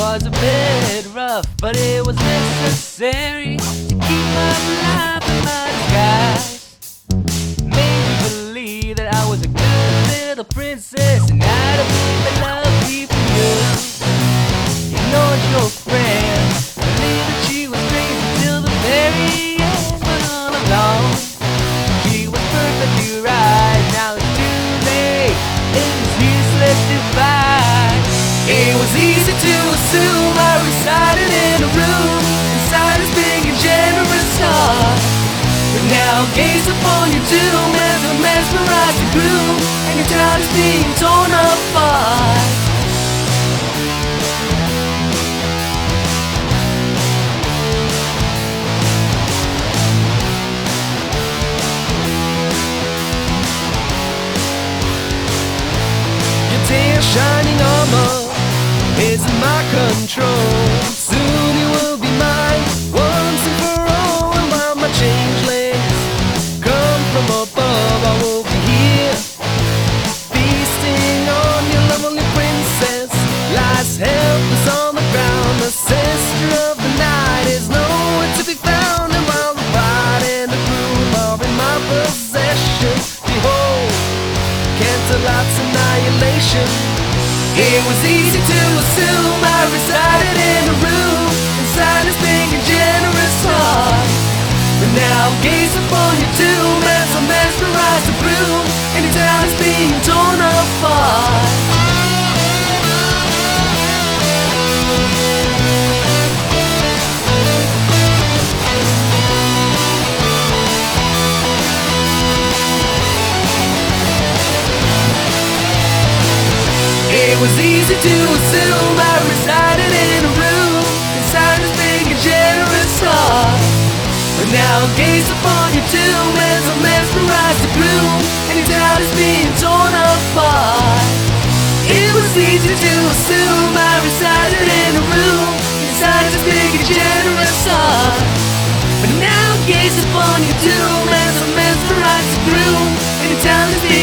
was a bit rough, but it was necessary to keep my life in my disguise. Made me believe that I was a good little princess, and I'd have been lucky for you. Ignored your friend, believed that she was crazy till the very end, but all along she was perfectly right. Now it's too late, it's useless to fight. It was easy to assume I resided in a room inside this big and generous heart. But now gaze upon your tomb as a mesmerized gloom, and your child is being torn apart. Your tear shining armor is in my control. Soon you will be mine, once and for all. And while my changelings come from above, I will be here, feasting on your lovely princess. Lies helpless on the ground, the sister of the night is nowhere to be found. And while the bride and the groom are in my possession, behold, Canterlot's annihilation. It was easy to assume I resided in a room inside this big and generous heart. But now gaze upon your tomb as I mesmerize the broom, and your town is being torn apart. It was easy to assume I resided in a room inside this big and generous heart. But now gaze upon your tomb as I mesmerize the gloom, and your town is being torn apart. It was easy to assume I resided in a room inside this big and generous heart. But now gaze upon your tomb as I mesmerize the gloom, and your town is being